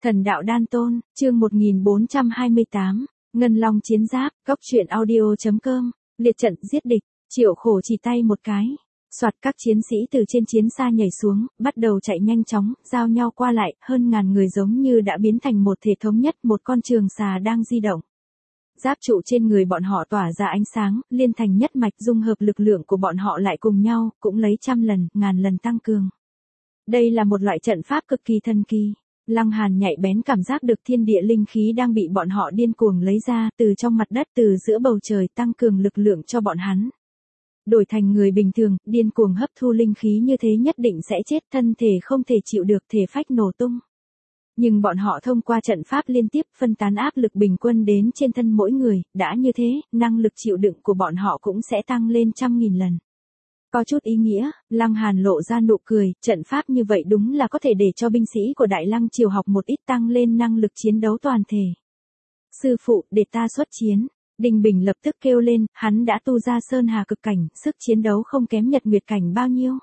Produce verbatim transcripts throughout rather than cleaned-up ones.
Thần đạo đan tôn, chương một nghìn bốn trăm hai mươi tám, Ngân Long chiến giáp, góc truyện audio chấm com, liệt trận giết địch, Triệu Khổ chỉ tay một cái. Soạt, các chiến sĩ từ trên chiến xa nhảy xuống, bắt đầu chạy nhanh chóng, giao nhau qua lại, hơn ngàn người giống như đã biến thành một thể thống nhất, một con trường xà đang di động. Giáp trụ trên người bọn họ tỏa ra ánh sáng, liên thành nhất mạch, dung hợp lực lượng của bọn họ lại cùng nhau, cũng lấy trăm lần, ngàn lần tăng cường. Đây là một loại trận pháp cực kỳ thần kỳ. Lăng Hàn nhạy bén cảm giác được thiên địa linh khí đang bị bọn họ điên cuồng lấy ra, từ trong mặt đất, từ giữa bầu trời, tăng cường lực lượng cho bọn hắn. Đổi thành người bình thường, điên cuồng hấp thu linh khí như thế nhất định sẽ chết, thân thể không thể chịu được, thể phách nổ tung. Nhưng bọn họ thông qua trận pháp liên tiếp phân tán áp lực bình quân đến trên thân mỗi người, đã như thế, năng lực chịu đựng của bọn họ cũng sẽ tăng lên trăm nghìn lần. Có chút ý nghĩa, Lăng Hàn lộ ra nụ cười, trận pháp như vậy đúng là có thể để cho binh sĩ của Đại Lăng Triều học một ít, tăng lên năng lực chiến đấu toàn thể. Sư phụ, để ta xuất chiến. Đinh Bình lập tức kêu lên, hắn đã tu ra sơn hà cực cảnh, sức chiến đấu không kém Nhật Nguyệt cảnh bao nhiêu.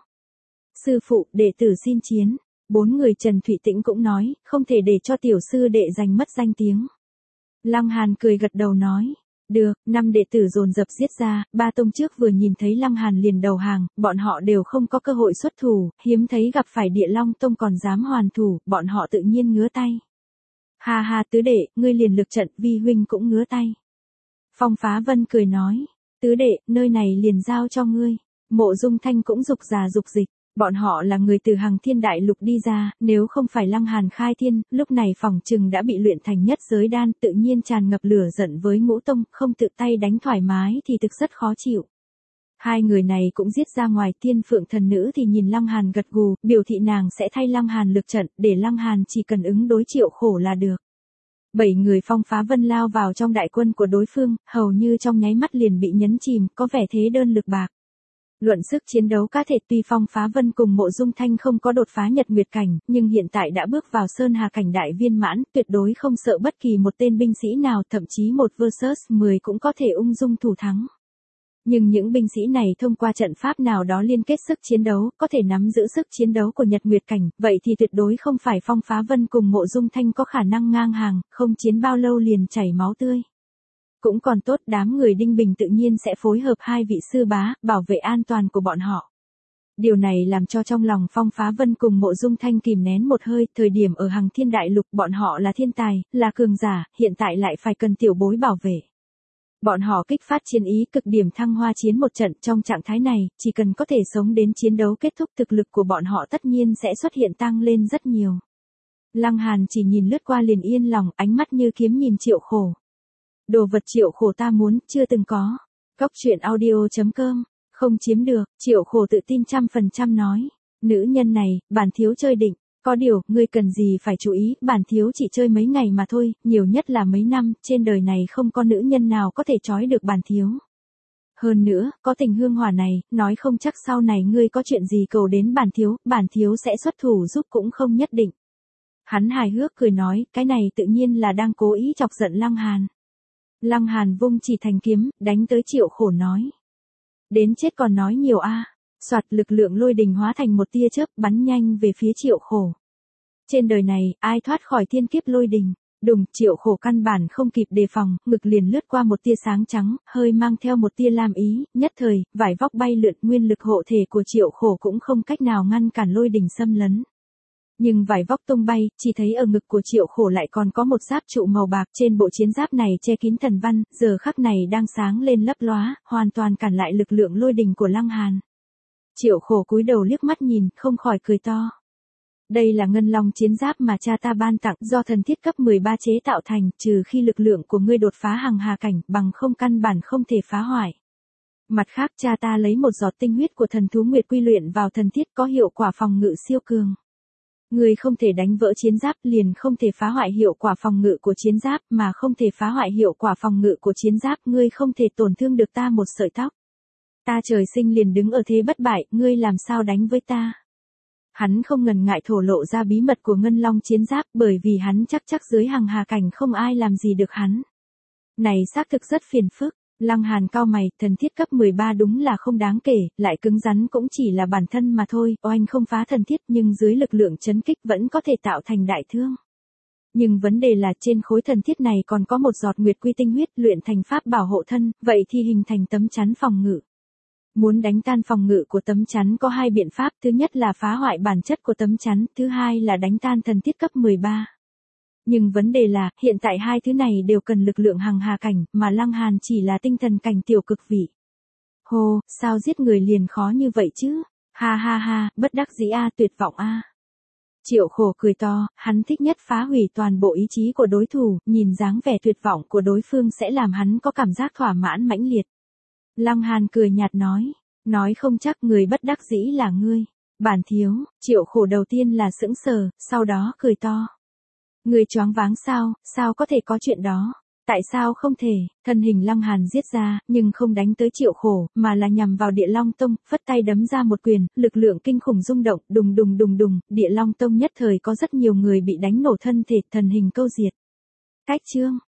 Sư phụ, đệ tử xin chiến. Bốn người Trần Thụy Tĩnh cũng nói, không thể để cho tiểu sư đệ giành mất danh tiếng. Lăng Hàn cười gật đầu nói. Được, năm đệ tử dồn dập giết ra, ba tông trước vừa nhìn thấy Lăng Hàn liền đầu hàng, bọn họ đều không có cơ hội xuất thủ, hiếm thấy gặp phải Địa Long Tông còn dám hoàn thủ, bọn họ tự nhiên ngứa tay. Ha ha tứ đệ, ngươi liền lực trận, vi huynh cũng ngứa tay. Phong Phá Vân cười nói, tứ đệ, nơi này liền giao cho ngươi. Mộ Dung Thanh cũng dục già dục dịch. Bọn họ là người từ Hằng Thiên Đại Lục đi ra, nếu không phải Lăng Hàn khai thiên, lúc này phỏng chừng đã bị luyện thành nhất giới đan, tự nhiên tràn ngập lửa giận với Ngũ Tông, không tự tay đánh thoải mái thì thực rất khó chịu. Hai người này cũng giết ra ngoài, Tiên Phượng thần nữ thì nhìn Lăng Hàn gật gù, biểu thị nàng sẽ thay Lăng Hàn lực trận, để Lăng Hàn chỉ cần ứng đối Triệu Khổ là được. Bảy người Phong Phá Vân lao vào trong đại quân của đối phương, hầu như trong nháy mắt liền bị nhấn chìm, có vẻ thế đơn lực bạc. Luận sức chiến đấu cá thể, tuy Phong Phá Vân cùng Mộ Dung Thanh không có đột phá Nhật Nguyệt cảnh, nhưng hiện tại đã bước vào sơn hà cảnh đại viên mãn, tuyệt đối không sợ bất kỳ một tên binh sĩ nào, thậm chí một versus mười cũng có thể ung dung thủ thắng. Nhưng những binh sĩ này thông qua trận pháp nào đó liên kết sức chiến đấu, có thể nắm giữ sức chiến đấu của Nhật Nguyệt cảnh, vậy thì tuyệt đối không phải Phong Phá Vân cùng Mộ Dung Thanh có khả năng ngang hàng, không chiến bao lâu liền chảy máu tươi. Cũng còn tốt, đám người Đinh Bình tự nhiên sẽ phối hợp hai vị sư bá, bảo vệ an toàn của bọn họ. Điều này làm cho trong lòng Phong Phá Vân cùng Mộ Dung Thanh kìm nén một hơi, thời điểm ở Hằng Thiên Đại Lục bọn họ là thiên tài, là cường giả, hiện tại lại phải cần tiểu bối bảo vệ. Bọn họ kích phát chiến ý, cực điểm thăng hoa chiến một trận, trong trạng thái này, chỉ cần có thể sống đến chiến đấu kết thúc, thực lực của bọn họ tất nhiên sẽ xuất hiện tăng lên rất nhiều. Lăng Hàn chỉ nhìn lướt qua liền yên lòng, ánh mắt như kiếm nhìn Triệu Khổ. Đồ vật Triệu Khổ ta muốn, chưa từng có. Góc truyện audio chấm com, không chiếm được, Triệu Khổ tự tin trăm phần trăm nói. Nữ nhân này, bản thiếu chơi định, có điều, ngươi cần gì phải chú ý, bản thiếu chỉ chơi mấy ngày mà thôi, nhiều nhất là mấy năm, trên đời này không có nữ nhân nào có thể trói được bản thiếu. Hơn nữa, có tình hương hỏa này, nói không chắc sau này ngươi có chuyện gì cầu đến bản thiếu, bản thiếu sẽ xuất thủ giúp cũng không nhất định. Hắn hài hước cười nói, cái này tự nhiên là đang cố ý chọc giận Lăng Hàn. Lăng Hàn vung chỉ thành kiếm, đánh tới Triệu Khổ nói. Đến chết còn nói nhiều a. À. Soạt, lực lượng lôi đình hóa thành một tia chớp, bắn nhanh về phía Triệu Khổ. Trên đời này, ai thoát khỏi thiên kiếp lôi đình. Đùng, Triệu Khổ căn bản không kịp đề phòng, ngực liền lướt qua một tia sáng trắng, hơi mang theo một tia lam ý, nhất thời, vải vóc bay lượn, nguyên lực hộ thể của Triệu Khổ cũng không cách nào ngăn cản lôi đình xâm lấn. Nhưng vải vóc tung bay, chỉ thấy ở ngực của Triệu Khổ lại còn có một giáp trụ màu bạc, trên bộ chiến giáp này che kín thần văn, giờ khắc này đang sáng lên lấp lóa, hoàn toàn cản lại lực lượng lôi đình của Lăng Hàn. Triệu Khổ cúi đầu liếc mắt nhìn, không khỏi cười to. Đây là Ngân Long chiến giáp mà cha ta ban tặng, do thần thiết cấp mười ba chế tạo thành, trừ khi lực lượng của ngươi đột phá hằng hà cảnh, bằng không căn bản không thể phá hoại. Mặt khác, cha ta lấy một giọt tinh huyết của thần thú Nguyệt Quy luyện vào thần thiết, có hiệu quả phòng ngự siêu cường. Ngươi không thể đánh vỡ chiến giáp, liền không thể phá hoại hiệu quả phòng ngự của chiến giáp, mà không thể phá hoại hiệu quả phòng ngự của chiến giáp, ngươi không thể tổn thương được ta một sợi tóc. Ta trời sinh liền đứng ở thế bất bại, ngươi làm sao đánh với ta? Hắn không ngần ngại thổ lộ ra bí mật của Ngân Long chiến giáp, bởi vì hắn chắc chắc dưới hằng hà cảnh không ai làm gì được hắn. Này xác thực rất phiền phức. Lăng Hàn cau mày, thần thiết cấp mười ba đúng là không đáng kể, lại cứng rắn cũng chỉ là bản thân mà thôi, oanh không phá thần thiết nhưng dưới lực lượng chấn kích vẫn có thể tạo thành đại thương. Nhưng vấn đề là trên khối thần thiết này còn có một giọt nguyệt quy tinh huyết luyện thành pháp bảo hộ thân, vậy thì hình thành tấm chắn phòng ngự. Muốn đánh tan phòng ngự của tấm chắn có hai biện pháp, thứ nhất là phá hoại bản chất của tấm chắn, thứ hai là đánh tan thần thiết cấp mười ba. Nhưng vấn đề là, hiện tại hai thứ này đều cần lực lượng hằng hà cảnh, mà Lăng Hàn chỉ là tinh thần cảnh tiểu cực vị. Hồ, sao giết người liền khó như vậy chứ? Ha ha ha, bất đắc dĩ a, tuyệt vọng a. Triệu Khổ cười to, hắn thích nhất phá hủy toàn bộ ý chí của đối thủ, nhìn dáng vẻ tuyệt vọng của đối phương sẽ làm hắn có cảm giác thỏa mãn mãnh liệt. Lăng Hàn cười nhạt nói, nói không chắc người bất đắc dĩ là ngươi. Bản thiếu, Triệu Khổ đầu tiên là sững sờ, sau đó cười to. Ngươi choáng váng sao, sao có thể có chuyện đó? Tại sao không thể? Thân hình Lăng Hàn giết ra, nhưng không đánh tới Triệu Khổ, mà là nhằm vào Địa Long Tông, phất tay đấm ra một quyền, lực lượng kinh khủng rung động, đùng đùng đùng đùng, Địa Long Tông nhất thời có rất nhiều người bị đánh nổ thân thể, thần hình câu diệt. Cách chương